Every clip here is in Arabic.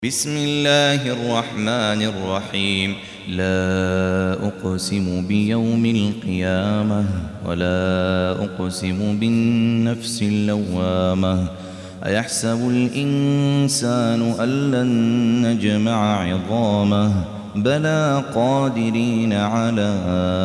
بسم الله الرحمن الرحيم. لا أقسم بيوم القيامة ولا أقسم بالنفس اللوامة. أيحسب الإنسان أن لن نجمع عظامه بلى قادرين على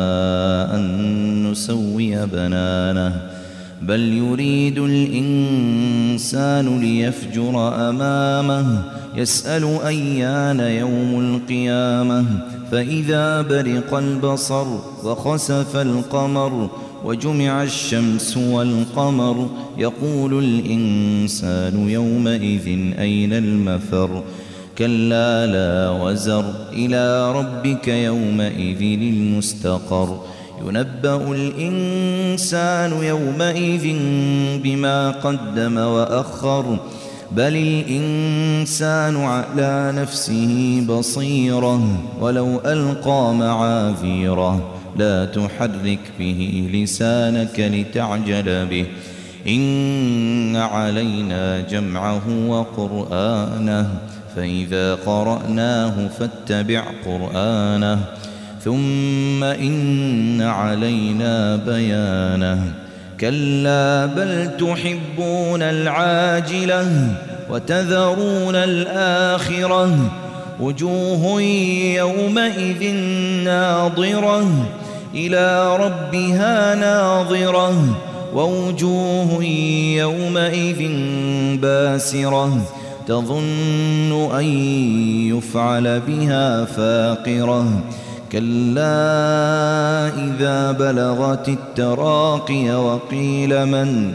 أن نسوي بنانه بل يريد الإنسان ليفجر أمامه يسأل أيان يوم القيامة فإذا برق البصر وخسف القمر وجمع الشمس والقمر يقول الإنسان يومئذ أين المفر كلا لا وزر إلى ربك يومئذ المستقر ينبأ الإنسان يومئذ بما قدم وأخر بل الإنسان على نفسه بصيرة ولو ألقى معاذيره لا تحرك به لسانك لتعجل به إن علينا جمعه وقرآنه فإذا قرأناه فاتبع قرآنه ثم إن علينا بيانه كلا بل تحبون العاجلة وتذرون الآخرة وجوه يومئذ ناظرة إلى ربها ناظرة ووجوه يومئذ باسرة تظن أن يفعل بها فاقرة كلا إذا بلغت التراقي وقيل من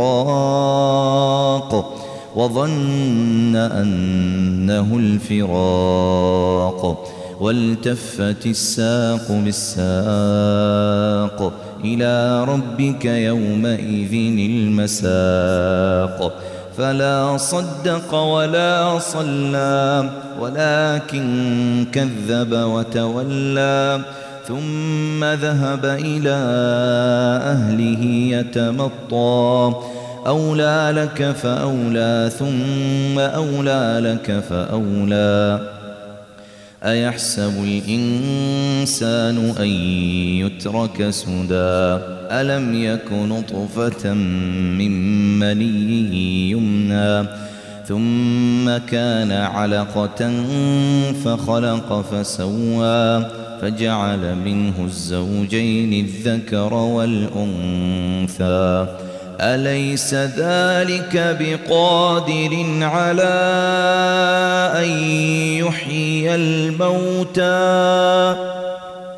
راق وظن أنه الفراق والتفت الساق بالساق إلى ربك يومئذ المساق فلا صدق ولا صلى ولكن كذب وتولى ثم ذهب إلى أهله يتمطى أولى لك فأولى ثم أولى لك فأولى أيحسب الإنسان أن يترك سدى ألم يك نطفة من مني يمنى ثم كان علقة فخلق فسوى فجعل منه الزوجين الذكر والأنثى أليس ذلك بقادر على أن يحيي الموتى